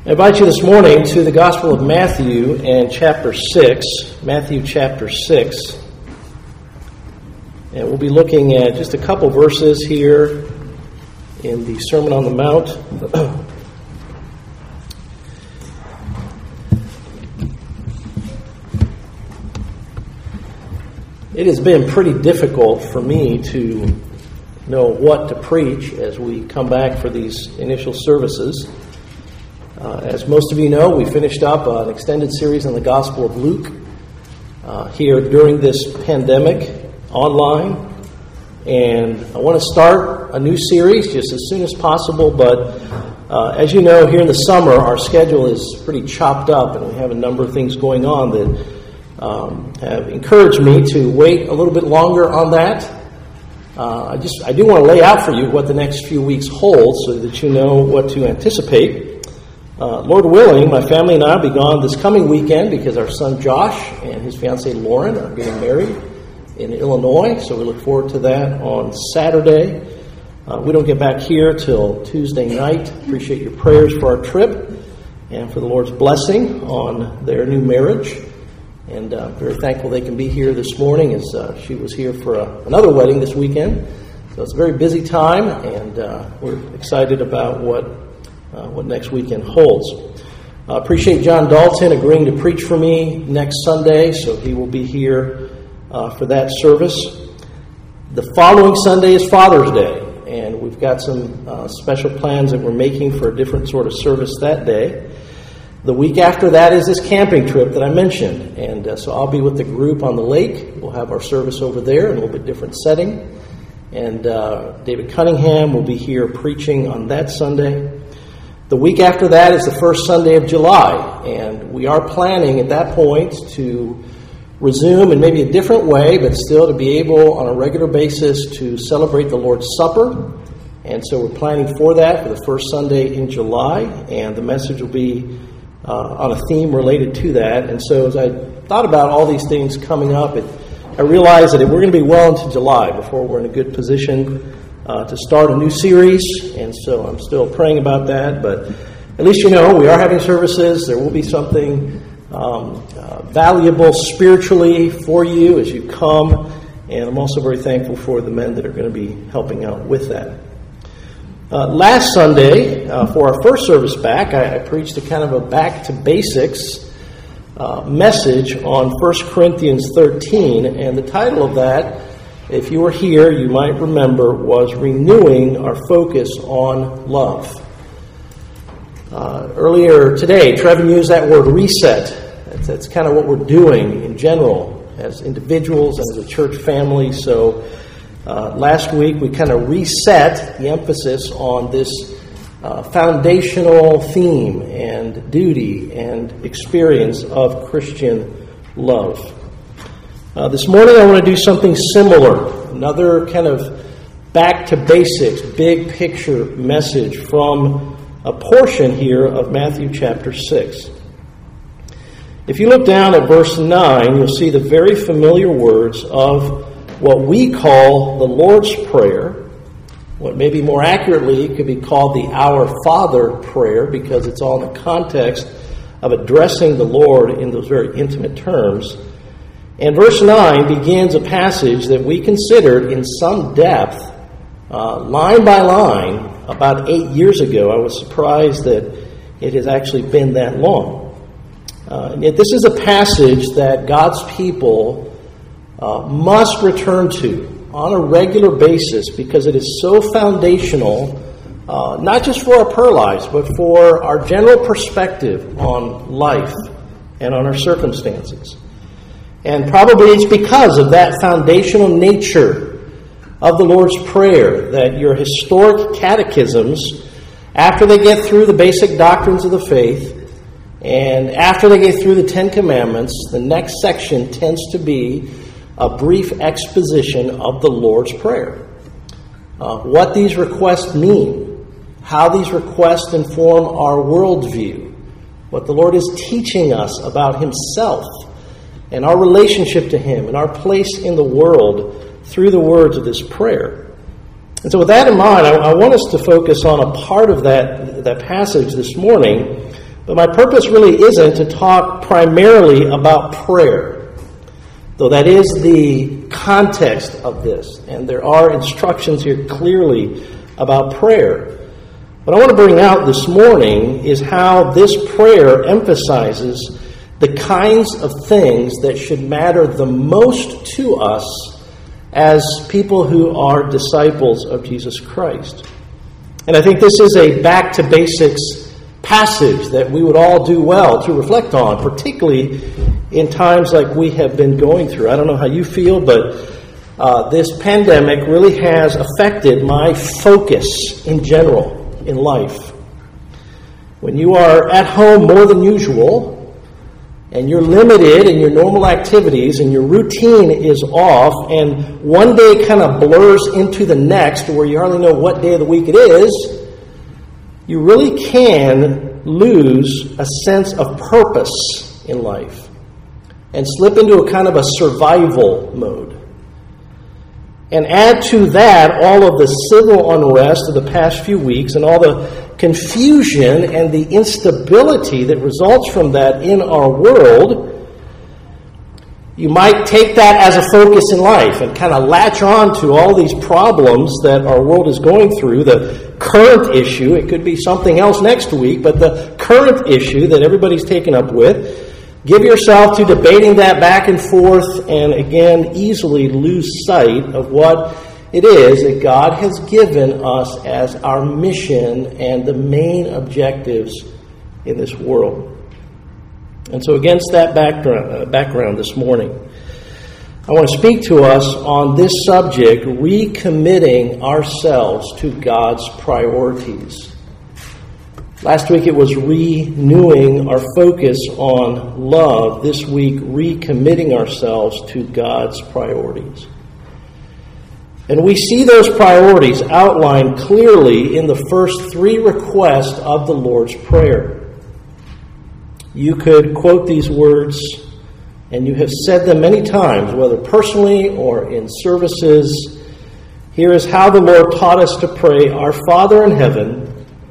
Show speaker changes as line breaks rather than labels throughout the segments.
I invite you this morning to the Gospel of Matthew and chapter 6. Matthew chapter 6. And we'll be looking at just a couple verses here in the Sermon on the Mount. It has been pretty difficult for me to know what to preach as we come back for these initial services. As most of you know, we finished up an extended series on the Gospel of Luke here during this pandemic online. And I want to start a new series just as soon as possible. But as you know, here in the summer, our schedule is pretty chopped up, and we have a number of things going on that have encouraged me to wait a little bit longer on that. I do want to lay out for you what the next few weeks hold so that you know what to anticipate. Lord willing, my family and I will be gone this coming weekend because our son Josh and his fiancée Lauren are getting married in Illinois, so we look forward to that on Saturday. We don't get back here till Tuesday night. Appreciate your prayers for our trip and for the Lord's blessing on their new marriage. And very thankful they can be here this morning as she was here for another wedding this weekend. So it's a very busy time, and we're excited about what next weekend holds. Appreciate John Dalton agreeing to preach for me next Sunday, so he will be here for that service. The following Sunday is Father's Day, and we've got some special plans that we're making for a different sort of service that day. The week after that is this camping trip that I mentioned, and so I'll be with the group on the lake. We'll have our service over there in a little bit different setting, and David Cunningham will be here preaching on that Sunday. The week after that is the first Sunday of July, and we are planning at that point to resume in maybe a different way, but still to be able on a regular basis to celebrate the Lord's Supper. And so we're planning for that for the first Sunday in July, and the message will be on a theme related to that. And so as I thought about all these things coming up, I realized that we're going to be well into July before we're in a good position to start a new series, and so I'm still praying about that, but at least you know we are having services. There will be something valuable spiritually for you as you come, and I'm also very thankful for the men that are going to be helping out with that. Last Sunday, for our first service back, I preached a kind of a back to basics message on 1 Corinthians 13, and the title of that, if you were here, you might remember, was Renewing Our Focus on Love. Earlier today, Trevin used that word reset. That's kind of what we're doing in general as individuals and as a church family. So last week we kind of reset the emphasis on this foundational theme and duty and experience of Christian love. This morning I want to do something similar, another kind of back to basics, big picture message from a portion here of Matthew chapter 6. If you look down at verse 9, you'll see the very familiar words of what we call the Lord's Prayer, what maybe more accurately could be called the Our Father prayer, because it's all in the context of addressing the Lord in those very intimate terms. And verse 9 begins a passage that we considered in some depth, line by line, about 8 years ago. I was surprised that it has actually been that long. Yet this is a passage that God's people must return to on a regular basis because it is so foundational, not just for our prayer lives, but for our general perspective on life and on our circumstances. And probably it's because of that foundational nature of the Lord's Prayer that your historic catechisms, after they get through the basic doctrines of the faith, and after they get through the Ten Commandments, the next section tends to be a brief exposition of the Lord's Prayer. What these requests mean, how these requests inform our worldview, what the Lord is teaching us about Himself, and our relationship to Him, and our place in the world through the words of this prayer. And so with that in mind, I want us to focus on a part of that passage this morning But my purpose really isn't to talk primarily about prayer, though that is the context of this, and there are instructions here clearly about prayer. What I want to bring out this morning is how this prayer emphasizes the kinds of things that should matter the most to us as people who are disciples of Jesus Christ. And I think this is a back-to-basics passage that we would all do well to reflect on, particularly in times like we have been going through. I don't know how you feel, but this pandemic really has affected my focus in general in life. When you are at home more than usual, and you're limited in your normal activities, and your routine is off, and one day kind of blurs into the next where you hardly know what day of the week it is, you really can lose a sense of purpose in life and slip into a kind of a survival mode. And add to that all of the civil unrest of the past few weeks and all the confusion and the instability that results from that in our world, you might take that as a focus in life and kind of latch on to all these problems that our world is going through, the current issue. It could be something else next week, but the current issue that everybody's taken up with. Give yourself to debating that back and forth, and again, easily lose sight of what it is that God has given us as our mission and the main objectives in this world. And so against that background this morning, I want to speak to us on this subject, recommitting ourselves to God's priorities. Last week it was renewing our focus on love. This week, recommitting ourselves to God's priorities. And we see those priorities outlined clearly in the first three requests of the Lord's Prayer. You could quote these words, and you have said them many times, whether personally or in services. Here is how the Lord taught us to pray: Our Father in heaven,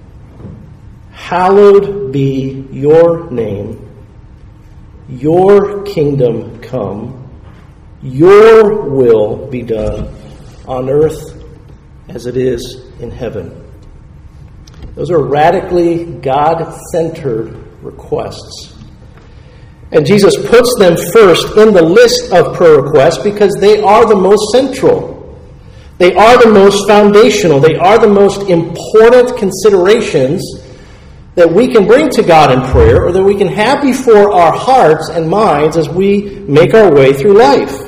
hallowed be your name. Your kingdom come. Your will be done on earth as it is in heaven. Those are radically God-centered requests. And Jesus puts them first in the list of prayer requests because they are the most central. They are the most foundational. They are the most important considerations that we can bring to God in prayer, or that we can have before our hearts and minds as we make our way through life.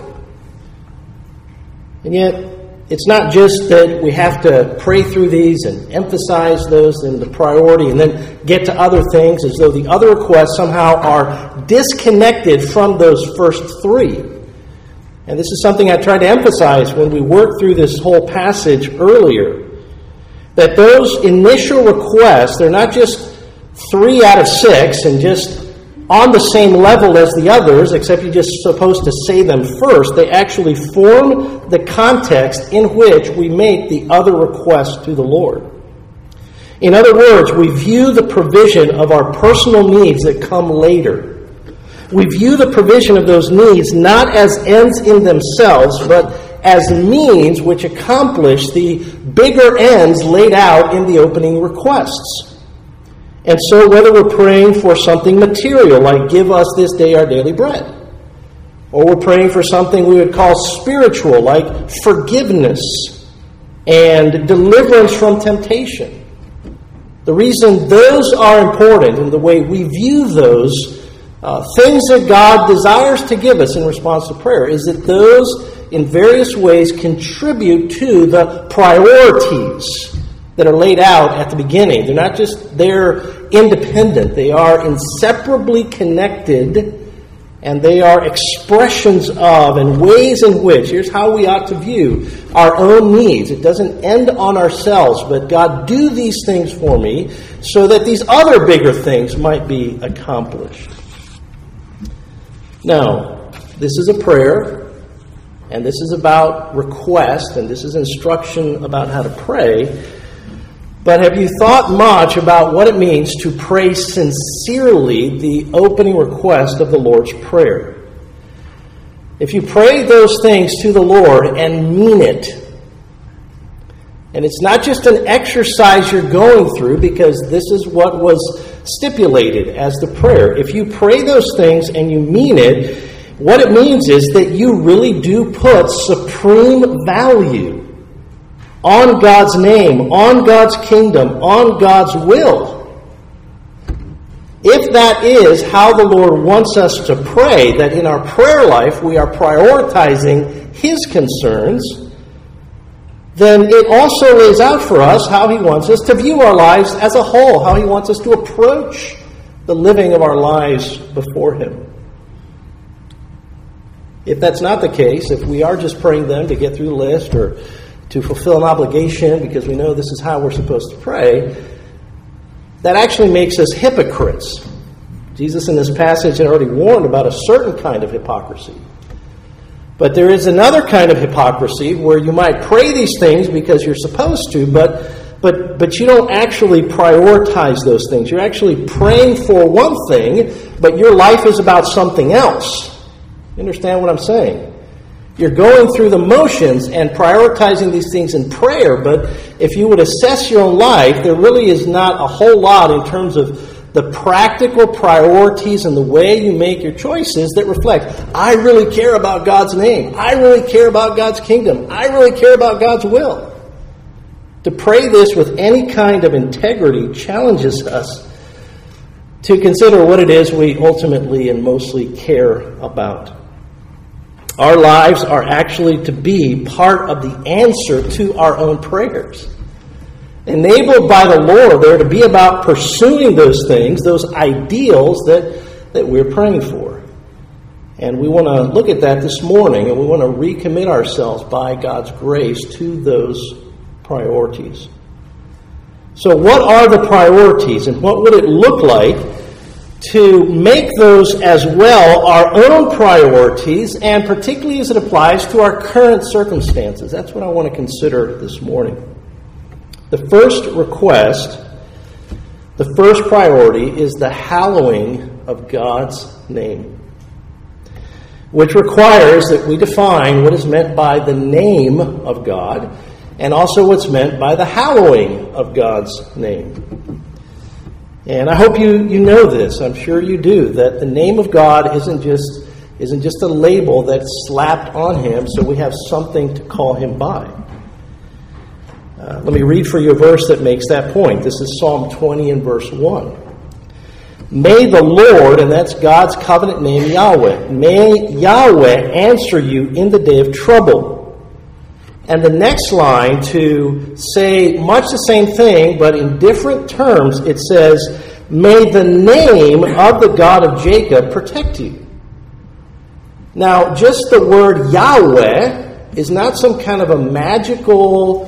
And yet, it's not just that we have to pray through these and emphasize those in the priority and then get to other things as though the other requests somehow are disconnected from those first three. And this is something I tried to emphasize when we worked through this whole passage earlier, that those initial requests, they're not just 3 out of 6 and just on the same level as the others, except you're just supposed to say them first. They actually form the context in which we make the other requests to the Lord. In other words, we view the provision of our personal needs that come later. We view the provision of those needs not as ends in themselves, but as means which accomplish the bigger ends laid out in the opening requests. And so whether we're praying for something material, like give us this day our daily bread, or we're praying for something we would call spiritual, like forgiveness and deliverance from temptation, the reason those are important and the way we view those things that God desires to give us in response to prayer is that those in various ways contribute to the priorities that are laid out at the beginning. They're not just there independent. They are inseparably connected, and they are expressions of and ways in which, here's how we ought to view our own needs. It doesn't end on ourselves, but God, do these things for me so that these other bigger things might be accomplished. Now, this is a prayer, and this is about request, and this is instruction about how to pray. But have you thought much about what it means to pray sincerely the opening request of the Lord's Prayer? If you pray those things to the Lord and mean it, and it's not just an exercise you're going through, because this is what was stipulated as the prayer. If you pray those things and you mean it, what it means is that you really do put supreme value on God's name, on God's kingdom, on God's will. If that is how the Lord wants us to pray, that in our prayer life we are prioritizing His concerns, then it also lays out for us how He wants us to view our lives as a whole, how He wants us to approach the living of our lives before Him. If that's not the case, if we are just praying them to get through the list or to fulfill an obligation because we know this is how we're supposed to pray, that actually makes us hypocrites. Jesus in this passage had already warned about a certain kind of hypocrisy. But there is another kind of hypocrisy where you might pray these things because you're supposed to, but you don't actually prioritize those things. You're actually praying for one thing, but your life is about something else. You understand what I'm saying? You're going through the motions and prioritizing these things in prayer, but if you would assess your own life, there really is not a whole lot in terms of the practical priorities and the way you make your choices that reflect, I really care about God's name. I really care about God's kingdom. I really care about God's will. To pray this with any kind of integrity challenges us to consider what it is we ultimately and mostly care about. Our lives are actually to be part of the answer to our own prayers. Enabled by the Lord, they're to be about pursuing those things, those ideals that we're praying for. And we want to look at that this morning, and we want to recommit ourselves by God's grace to those priorities. So what are the priorities, and what would it look like to make those as well our own priorities, and particularly as it applies to our current circumstances? That's what I want to consider this morning. The first request, the first priority, is the hallowing of God's name, which requires that we define what is meant by the name of God and also what's meant by the hallowing of God's name. And I hope you know this. I'm sure you do, that the name of God isn't just a label that's slapped on Him so we have something to call Him by. Let me read for you a verse that makes that point. This is Psalm 20 and verse 1. May the Lord, and that's God's covenant name, Yahweh, may Yahweh answer you in the day of trouble. And the next line, to say much the same thing, but in different terms, it says, may the name of the God of Jacob protect you. Now, just the word Yahweh is not some kind of a magical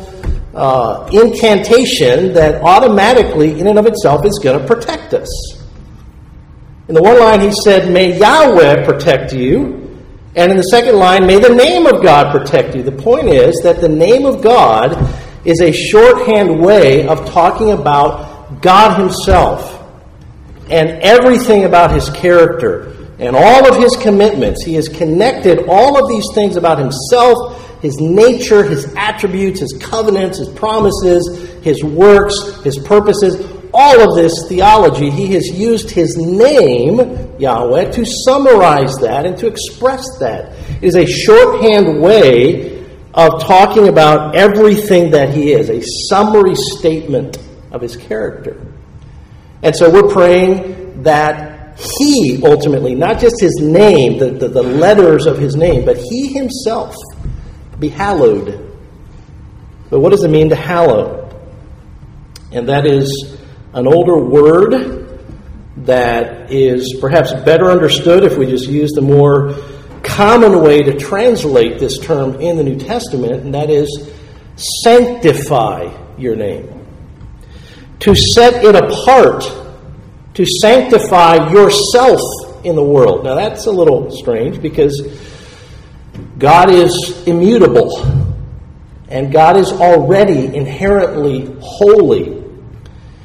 incantation that automatically, in and of itself, is going to protect us. In the one line, he said, may Yahweh protect you. And in the second line, may the name of God protect you. The point is that the name of God is a shorthand way of talking about God Himself and everything about His character and all of His commitments. He has connected all of these things about Himself, His nature, His attributes, His covenants, His promises, His works, His purposes. All of this theology, He has used His name, Yahweh, to summarize that and to express that. It is a shorthand way of talking about everything that He is, a summary statement of His character. And so we're praying that He ultimately, not just His name, the letters of His name, but He Himself be hallowed. But what does it mean to hallow? And that is an older word that is perhaps better understood if we just use the more common way to translate this term in the New Testament, and that is sanctify your name. To set it apart, to sanctify yourself in the world. Now that's a little strange because God is immutable and God is already inherently holy.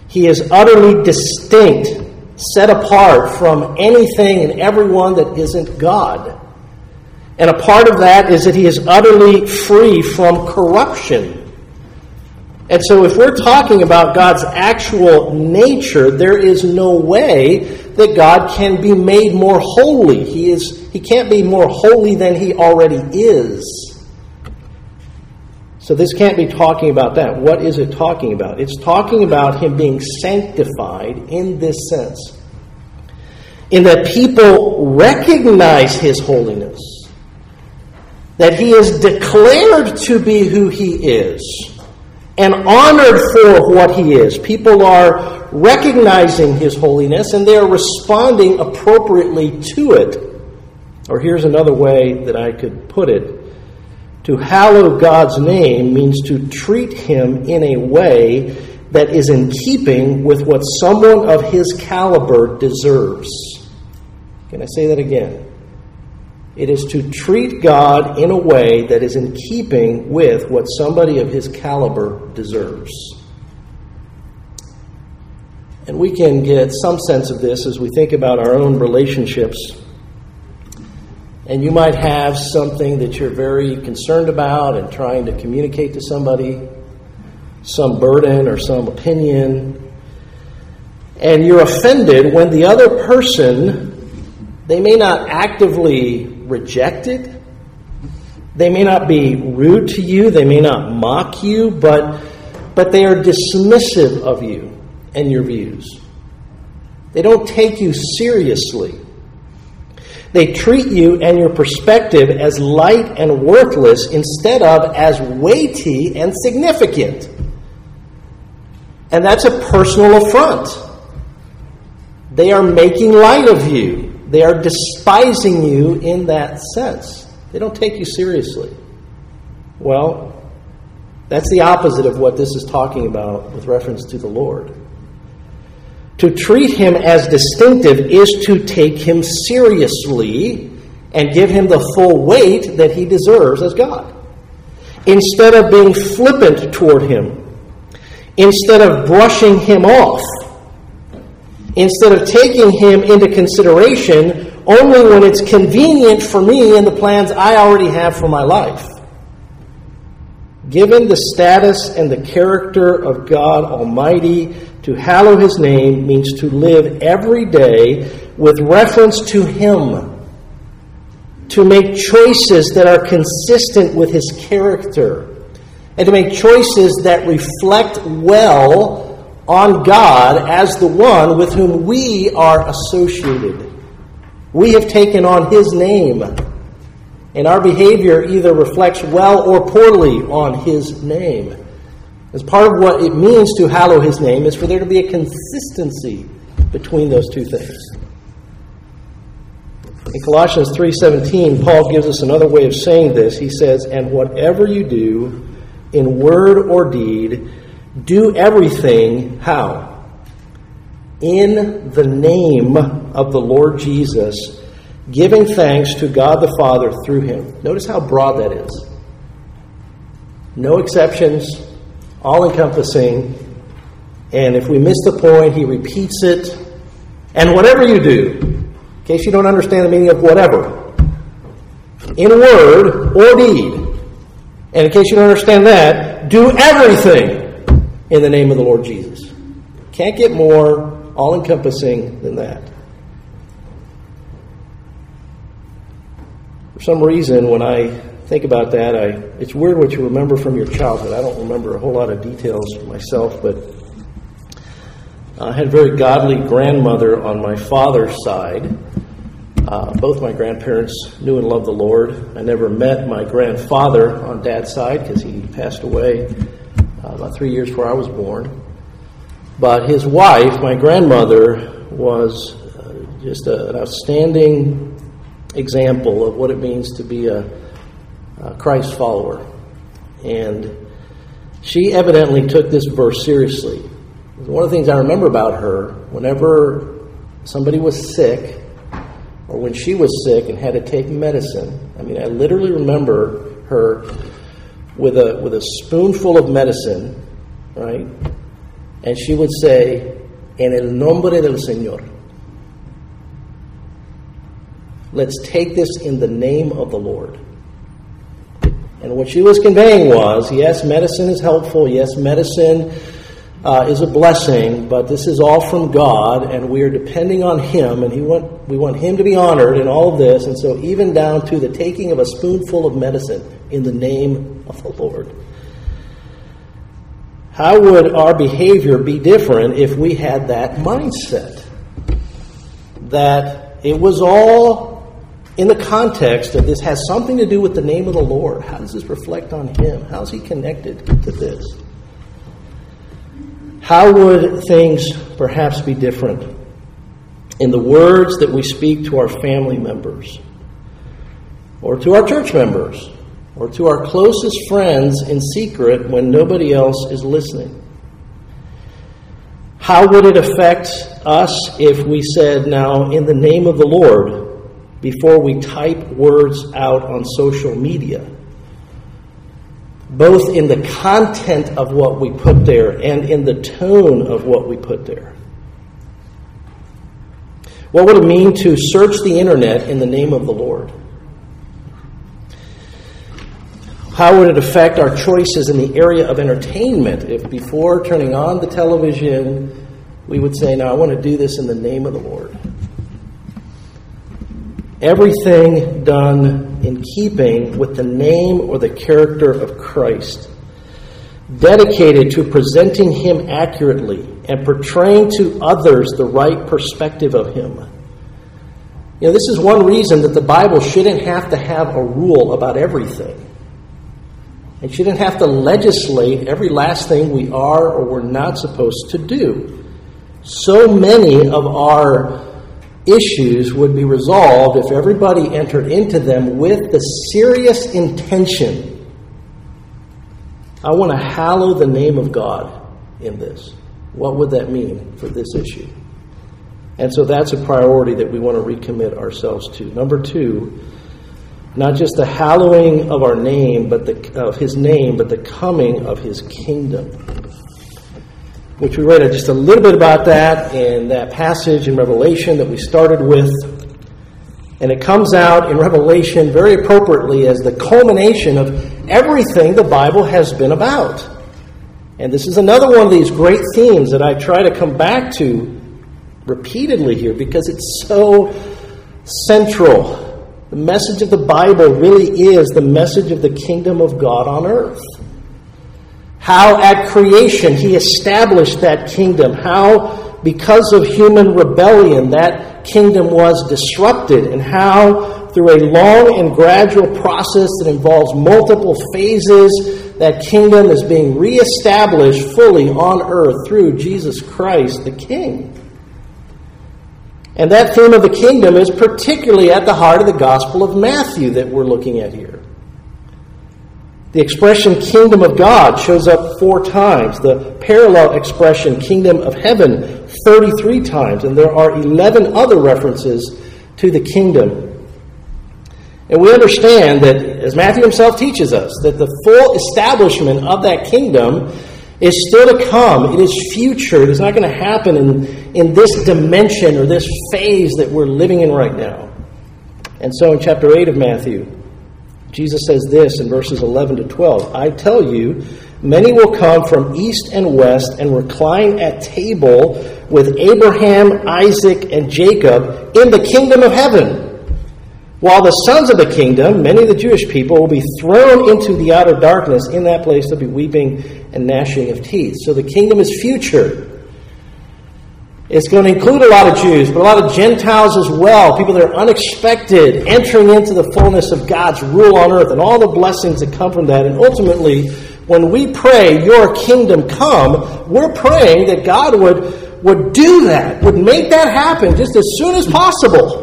He is utterly distinct, set apart from anything and everyone that isn't God. And a part of that is that he is utterly free from corruption. And so if we're talking about God's actual nature, there is no way that God can be made more holy. He can't be more holy than he already is. So this can't be talking about that. What is it talking about? It's talking about him being sanctified in this sense. In that people recognize his holiness. That he is declared to be who he is. And honored for what he is. People are recognizing his holiness and they are responding appropriately to it. Or here's another way that I could put it. To hallow God's name means to treat him in a way that is in keeping with what someone of his caliber deserves. Can I say that again? It is to treat God in a way that is in keeping with what somebody of his caliber deserves. And we can get some sense of this as we think about our own relationships. And you might have something that you're very concerned about and trying to communicate to somebody, some burden or some opinion. And you're offended when the other person, they may not actively reject it. They may not be rude to you. They may not mock you, but they are dismissive of you and your views. They don't take you seriously. They treat you and your perspective as light and worthless instead of as weighty and significant. And that's a personal affront. They are making light of you. They are despising you in that sense. They don't take you seriously. Well, that's the opposite of what this is talking about with reference to the Lord. To treat him as distinctive is to take him seriously and give him the full weight that he deserves as God. Instead of being flippant toward him, instead of brushing him off, instead of taking him into consideration only when it's convenient for me and the plans I already have for my life. Given the status and the character of God Almighty, to hallow his name means to live every day with reference to him. To make choices that are consistent with his character. And to make choices that reflect well on God as the one with whom we are associated. We have taken on his name. And our behavior either reflects well or poorly on his name. As part of what it means to hallow his name is for there to be a consistency between those two things. In Colossians 3:17, Paul gives us another way of saying this. He says, "And whatever you do, in word or deed, do everything," how? "In the name of the Lord Jesus, giving thanks to God the Father through him." Notice how broad that is. No exceptions, all-encompassing. And if we miss the point, he repeats it. And whatever you do, in case you don't understand the meaning of whatever, in word or deed, and in case you don't understand that, do everything in the name of the Lord Jesus. Can't get more all-encompassing than that. For some reason, when I think about that, it's weird what you remember from your childhood. I don't remember a whole lot of details myself, but I had a very godly grandmother on my father's side. Both my grandparents knew and loved the Lord. I never met my grandfather on Dad's side because he passed away about 3 years before I was born. But his wife, my grandmother, was just an outstanding example of what it means to be a Christ follower. And she evidently took this verse seriously. One of the things I remember about her, whenever somebody was sick, or when she was sick and had to take medicine, I literally remember her with a spoonful of medicine, right? and she would say, "En el nombre del Señor." Let's take this in the name of the Lord. And what she was conveying was, yes, medicine is helpful. Yes, medicine is a blessing, but this is all from God, and we are depending on Him, and we want Him to be honored in all of this. And so even down to the taking of a spoonful of medicine in the name of the Lord. How would our behavior be different if we had that mindset? That it was all in the context of this has something to do with the name of the Lord. How does this reflect on Him? How is He connected to this? How would things perhaps be different in the words that we speak to our family members, or to our church members, or to our closest friends in secret when nobody else is listening? How would it affect us if we said, now, in the name of the Lord, before we type words out on social media, both in the content of what we put there and in the tone of what we put there? What would it mean to search the internet in the name of the Lord? How would it affect our choices in the area of entertainment if before turning on the television we would say, now I want to do this in the name of the Lord? Everything done in keeping with the name or the character of Christ, dedicated to presenting Him accurately and portraying to others the right perspective of Him. You know, this is one reason that the Bible shouldn't have to have a rule about everything. It shouldn't have to legislate every last thing we are or we're not supposed to do. So many of our issues would be resolved if everybody entered into them with the serious intention, I want to hallow the name of God in this. What would that mean for this issue? And so that's a priority that we want to recommit ourselves to. Number 2, not just the hallowing of our name, of His name, but the coming of His kingdom, which we read just a little bit about that in that passage in Revelation that we started with. And it comes out in Revelation very appropriately as the culmination of everything the Bible has been about. And this is another one of these great themes that I try to come back to repeatedly here because it's so central. The message of the Bible really is the message of the kingdom of God on earth. How at creation He established that kingdom. How, because of human rebellion, that kingdom was disrupted. And how, through a long and gradual process that involves multiple phases, that kingdom is being reestablished fully on earth through Jesus Christ, the King. And that theme of the kingdom is particularly at the heart of the Gospel of Matthew that we're looking at here. The expression kingdom of God shows up 4 times. The parallel expression kingdom of heaven 33 times. And there are 11 other references to the kingdom. And we understand that, as Matthew himself teaches us, that the full establishment of that kingdom is still to come. It is future. It is not going to happen in this dimension or this phase that we're living in right now. And so in chapter 8 of Matthew, Jesus says this in verses 11 to 12, I tell you, many will come from east and west and recline at table with Abraham, Isaac, and Jacob in the kingdom of heaven. While the sons of the kingdom, many of the Jewish people, will be thrown into the outer darkness. In that place there'll be weeping and gnashing of teeth. So the kingdom is future. It's going to include a lot of Jews, but a lot of Gentiles as well, people that are unexpected, entering into the fullness of God's rule on earth and all the blessings that come from that. And ultimately, when we pray, your kingdom come, we're praying that God would do that, would make that happen just as soon as possible.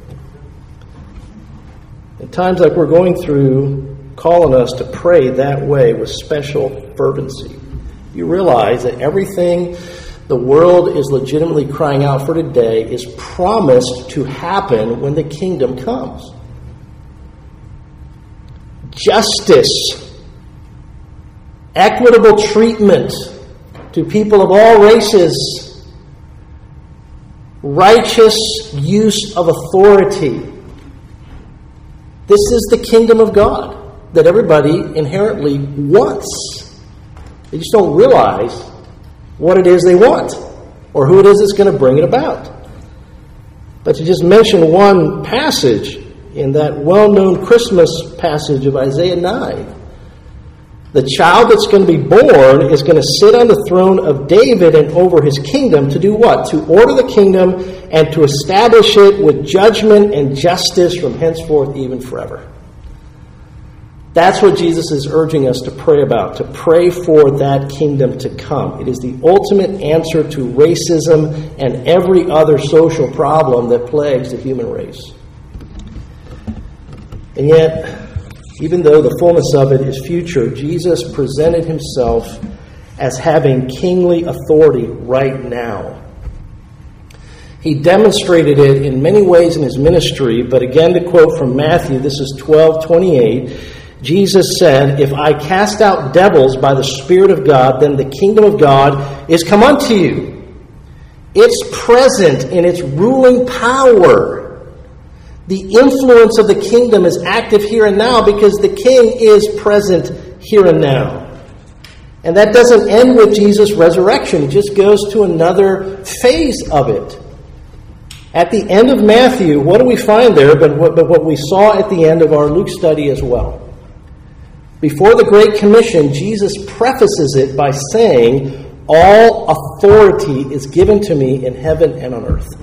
At times like we're going through, calling us to pray that way with special fervency. You realize that everything the world is legitimately crying out for today is promised to happen when the kingdom comes. Justice, equitable treatment, to people of all races, righteous use of authority. This is the kingdom of God that everybody inherently wants. They just don't realize what it is they want or who it is that's going to bring it about. But to just mention one passage in that well-known Christmas passage of Isaiah 9, the child that's going to be born is going to sit on the throne of David and over his kingdom to do what? To order the kingdom and to establish it with judgment and justice from henceforth even forever. That's what Jesus is urging us to pray about, to pray for that kingdom to come. It is the ultimate answer to racism and every other social problem that plagues the human race. And yet, even though the fullness of it is future, Jesus presented himself as having kingly authority right now. He demonstrated it in many ways in his ministry, but again to quote from Matthew, this is 12:28, Jesus said, "If I cast out devils by the Spirit of God, then the kingdom of God is come unto you." It's present in its ruling power. The influence of the kingdom is active here and now because the king is present here and now. And that doesn't end with Jesus' resurrection. It just goes to another phase of it. At the end of Matthew, what do we find there but what we saw at the end of our Luke study as well? Before the Great Commission, Jesus prefaces it by saying, "All authority is given to me in heaven and on earth."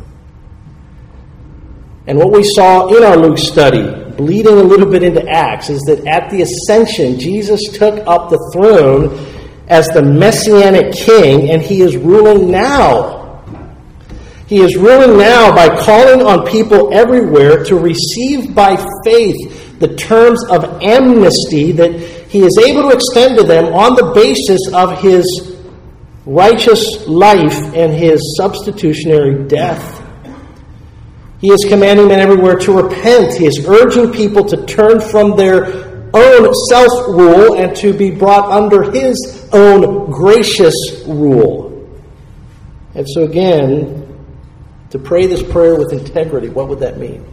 And what we saw in our Luke study, bleeding a little bit into Acts, is that at the ascension, Jesus took up the throne as the Messianic king, and he is ruling now. He is ruling now by calling on people everywhere to receive by faith the terms of amnesty that he is able to extend to them on the basis of his righteous life and his substitutionary death. He is commanding men everywhere to repent. He is urging people to turn from their own self-rule and to be brought under his own gracious rule. And so again, to pray this prayer with integrity, what would that mean?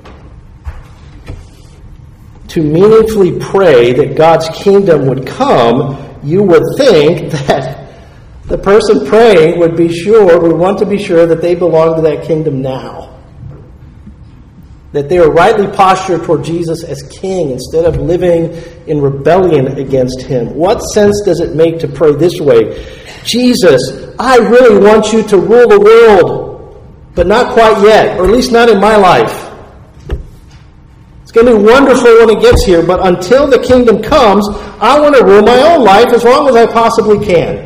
To meaningfully pray that God's kingdom would come, you would think that the person praying would want to be sure that they belong to that kingdom now. That they are rightly postured toward Jesus as king instead of living in rebellion against him. What sense does it make to pray this way? Jesus, I really want you to rule the world, but not quite yet, or at least not in my life. It's going to be wonderful when it gets here, but until the kingdom comes, I want to rule my own life as long as I possibly can.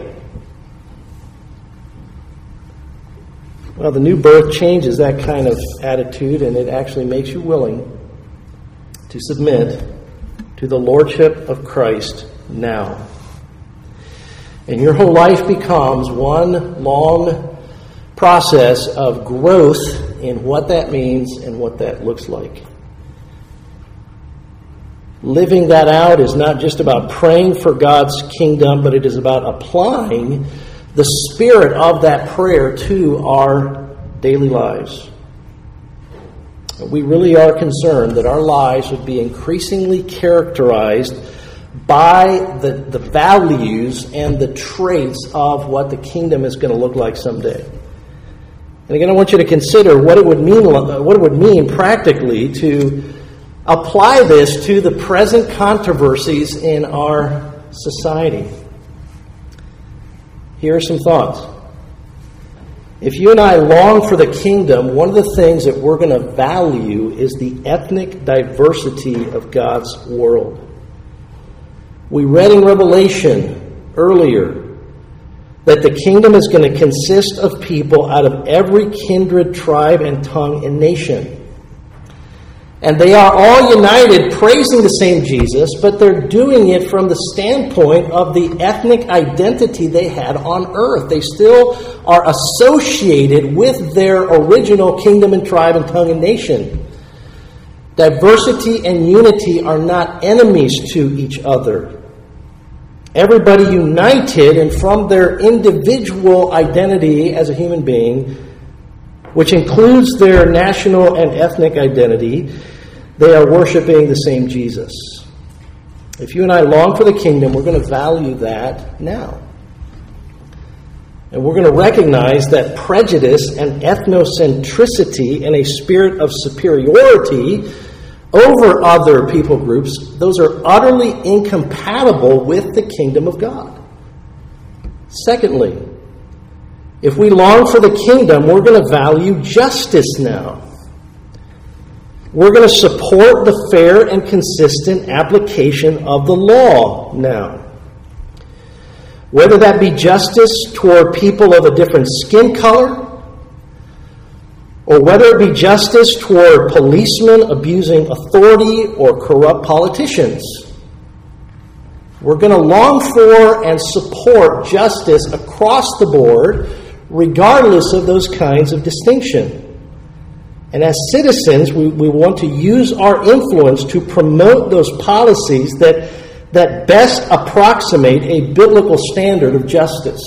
Well, the new birth changes that kind of attitude, and it actually makes you willing to submit to the lordship of Christ now. And your whole life becomes one long process of growth in what that means and what that looks like. Living that out is not just about praying for God's kingdom, but it is about applying the spirit of that prayer to our daily lives. We really are concerned that our lives would be increasingly characterized by the values and the traits of what the kingdom is going to look like someday. And again, I want you to consider what it would mean practically to apply this to the present controversies in our society. Here are some thoughts. If you and I long for the kingdom, one of the things that we're going to value is the ethnic diversity of God's world. We read in Revelation earlier that the kingdom is going to consist of people out of every kindred, tribe, and tongue and nation. And they are all united praising the same Jesus, but they're doing it from the standpoint of the ethnic identity they had on earth. They still are associated with their original kingdom and tribe and tongue and nation. Diversity and unity are not enemies to each other. Everybody united, and from their individual identity as a human being, which includes their national and ethnic identity, they are worshiping the same Jesus. If you and I long for the kingdom, we're going to value that now. And we're going to recognize that prejudice and ethnocentricity and a spirit of superiority over other people groups, those are utterly incompatible with the kingdom of God. Secondly, if we long for the kingdom, we're going to value justice now. We're going to support the fair and consistent application of the law now. Whether that be justice toward people of a different skin color, or whether it be justice toward policemen abusing authority or corrupt politicians. We're going to long for and support justice across the board, regardless of those kinds of distinction. And as citizens, we want to use our influence to promote those policies that best approximate a biblical standard of justice.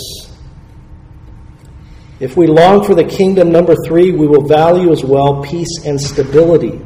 If we long for the kingdom, number 3, we will value as well peace and stability.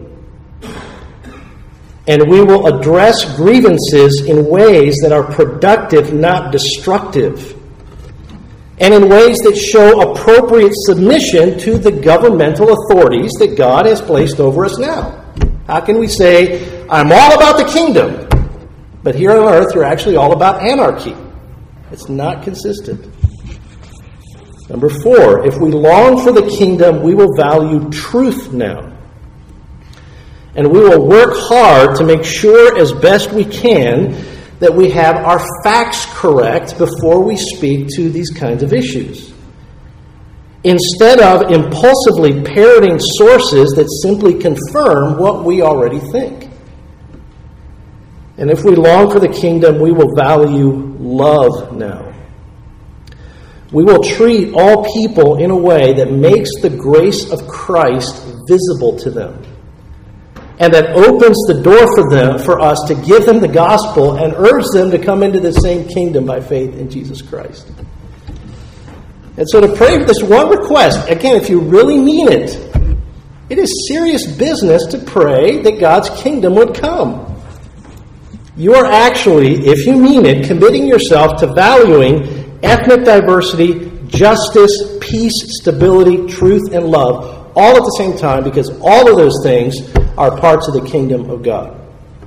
And we will address grievances in ways that are productive, not destructive. And in ways that show appropriate submission to the governmental authorities that God has placed over us now. How can we say, I'm all about the kingdom, but here on earth you're actually all about anarchy? It's not consistent. Number 4, if we long for the kingdom, we will value truth now. And we will work hard to make sure as best we can that we have our facts correct before we speak to these kinds of issues. Instead of impulsively parroting sources that simply confirm what we already think. And if we long for the kingdom, we will value love now. We will treat all people in a way that makes the grace of Christ visible to them, and that opens the door for us to give them the gospel and urge them to come into the same kingdom by faith in Jesus Christ. And so to pray for this one request, again, if you really mean it, it is serious business to pray that God's kingdom would come. You are actually, if you mean it, committing yourself to valuing ethnic diversity, justice, peace, stability, truth, and love, all at the same time, because all of those things are parts of the kingdom of God.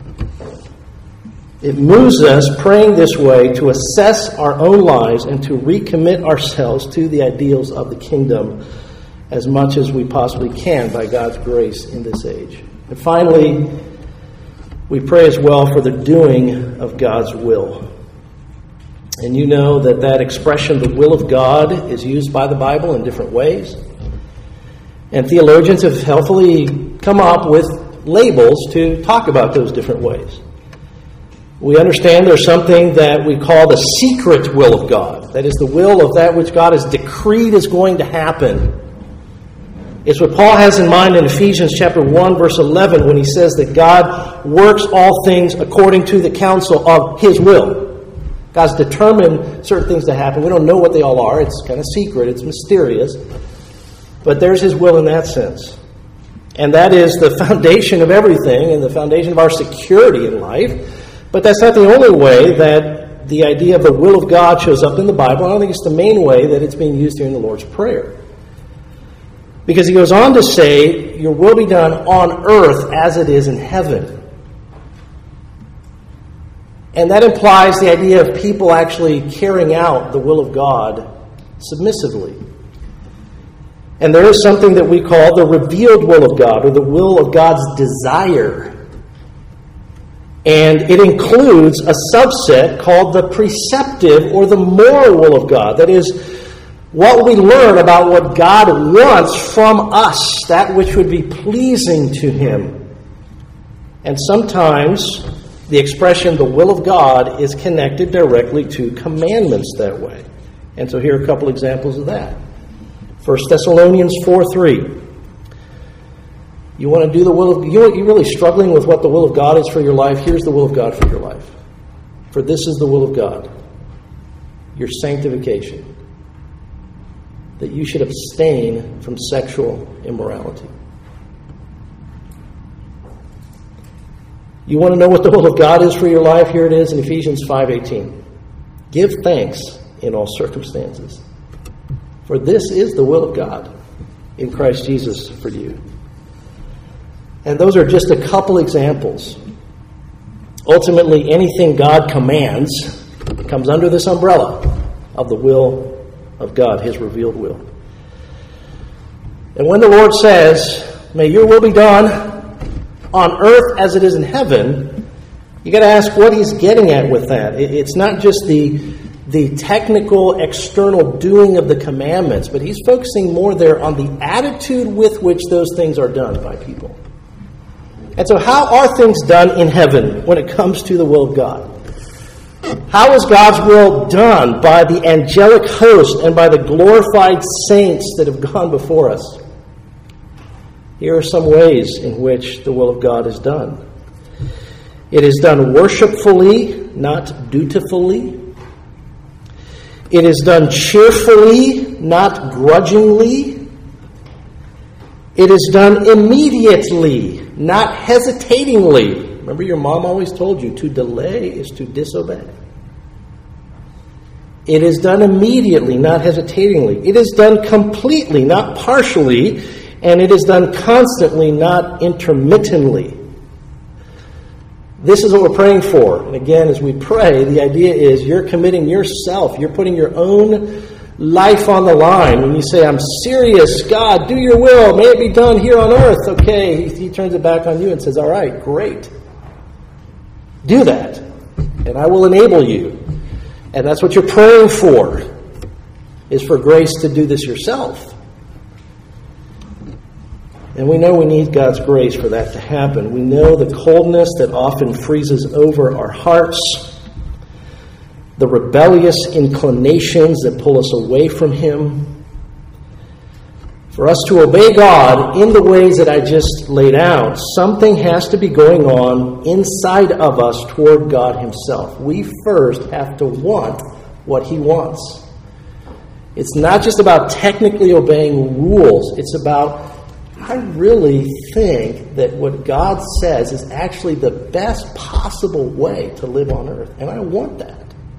It moves us, praying this way, to assess our own lives and to recommit ourselves to the ideals of the kingdom as much as we possibly can by God's grace in this age. And finally, we pray as well for the doing of God's will. And you know that expression, the will of God, is used by the Bible in different ways. And theologians have helpfully come up with labels to talk about those different ways. We understand there's something that we call the secret will of God. That is the will of that which God has decreed is going to happen. It's what Paul has in mind in Ephesians chapter 1, verse 11, when he says that God works all things according to the counsel of His will. God's determined certain things to happen. We don't know what they all are. It's kind of secret. It's mysterious. But there's His will in that sense. And that is the foundation of everything and the foundation of our security in life. But that's not the only way that the idea of the will of God shows up in the Bible. I don't think it's the main way that it's being used here in the Lord's Prayer. Because he goes on to say, your will be done on earth as it is in heaven. And that implies the idea of people actually carrying out the will of God submissively. And there is something that we call the revealed will of God, or the will of God's desire. And it includes a subset called the preceptive or the moral will of God. That is, what we learn about what God wants from us, that which would be pleasing to Him. And sometimes the expression, the will of God, is connected directly to commandments that way. And so here are a couple examples of that. 1 Thessalonians 4:3. You want to do the will of... You're really struggling with what the will of God is for your life. Here's the will of God for your life. For this is the will of God, your sanctification, that you should abstain from sexual immorality. You want to know what the will of God is for your life? Here it is in Ephesians 5:18. Give thanks in all circumstances, for this is the will of God in Christ Jesus for you. And those are just a couple examples. Ultimately, anything God commands comes under this umbrella of the will of God, His revealed will. And when the Lord says, may your will be done on earth as it is in heaven, you got to ask what He's getting at with that. It's not just the technical external doing of the commandments, but He's focusing more there on the attitude with which those things are done by people. And so how are things done in heaven when it comes to the will of God? How is God's will done by the angelic host and by the glorified saints that have gone before us? Here are some ways in which the will of God is done. It is done worshipfully, not dutifully. It is done cheerfully, not grudgingly. It is done immediately, not hesitatingly. Remember, your mom always told you to delay is to disobey. It is done immediately, not hesitatingly. It is done completely, not partially. And it is done constantly, not intermittently. This is what we're praying for. And again, as we pray, the idea is you're committing yourself. You're putting your own life on the line. When you say, I'm serious, God, do your will. May it be done here on earth. Okay, He turns it back on you and says, all right, great. Do that. And I will enable you. And that's what you're praying for, is for grace to do this yourself. And we know we need God's grace for that to happen. We know the coldness that often freezes over our hearts, the rebellious inclinations that pull us away from Him. For us to obey God in the ways that I just laid out, something has to be going on inside of us toward God Himself. We first have to want what He wants. It's not just about technically obeying rules. It's about, I really think that what God says is actually the best possible way to live on earth. And I want that.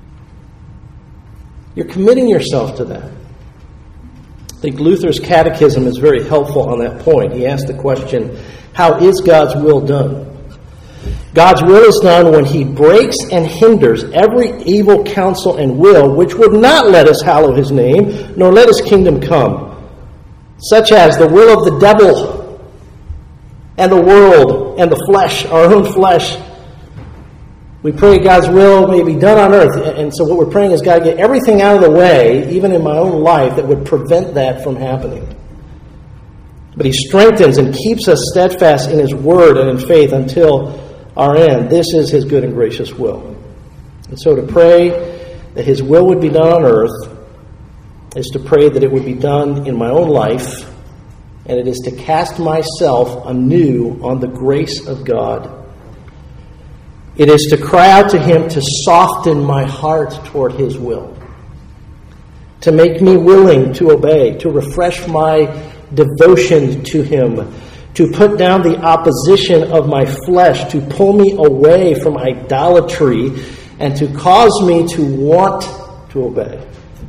You're committing yourself to that. I think Luther's catechism is very helpful on that point. He asked the question, how is God's will done? God's will is done when He breaks and hinders every evil counsel and will which would not let us hallow His name, nor let His kingdom come. Such as the will of the devil and the world and the flesh, our own flesh. We pray God's will may be done on earth. And so what we're praying is God get everything out of the way, even in my own life, that would prevent that from happening. But He strengthens and keeps us steadfast in His word and in faith until our end. This is His good and gracious will. And so to pray that His will would be done on earth is to pray that it would be done in my own life, and it is to cast myself anew on the grace of God. It is to cry out to Him to soften my heart toward His will, to make me willing to obey, to refresh my devotion to Him, to put down the opposition of my flesh, to pull me away from idolatry, and to cause me to want to obey.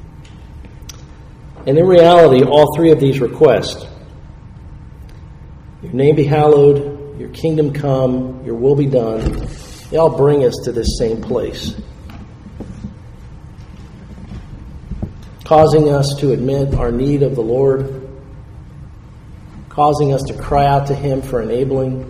And in reality, all three of these requests, your name be hallowed, your kingdom come, your will be done, they all bring us to this same place. Causing us to admit our need of the Lord, causing us to cry out to Him for enabling.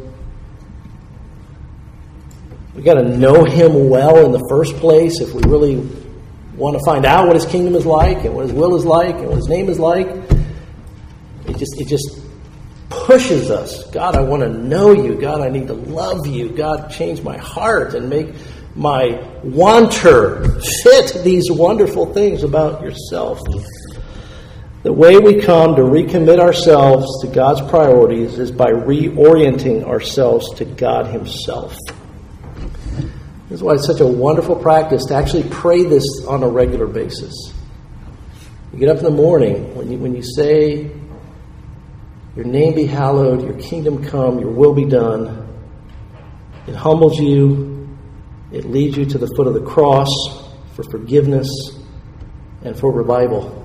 We've got to know Him well in the first place if we really want to find out what His kingdom is like and what His will is like and what His name is like. It just pushes us. God, I want to know You. God, I need to love You. God, change my heart and make my wanter fit these wonderful things about Yourself. The way we come to recommit ourselves to God's priorities is by reorienting ourselves to God Himself. That's why it's such a wonderful practice to actually pray this on a regular basis. You get up in the morning, when you say, "Your name be hallowed, your kingdom come, your will be done," it humbles you, it leads you to the foot of the cross for forgiveness and for revival.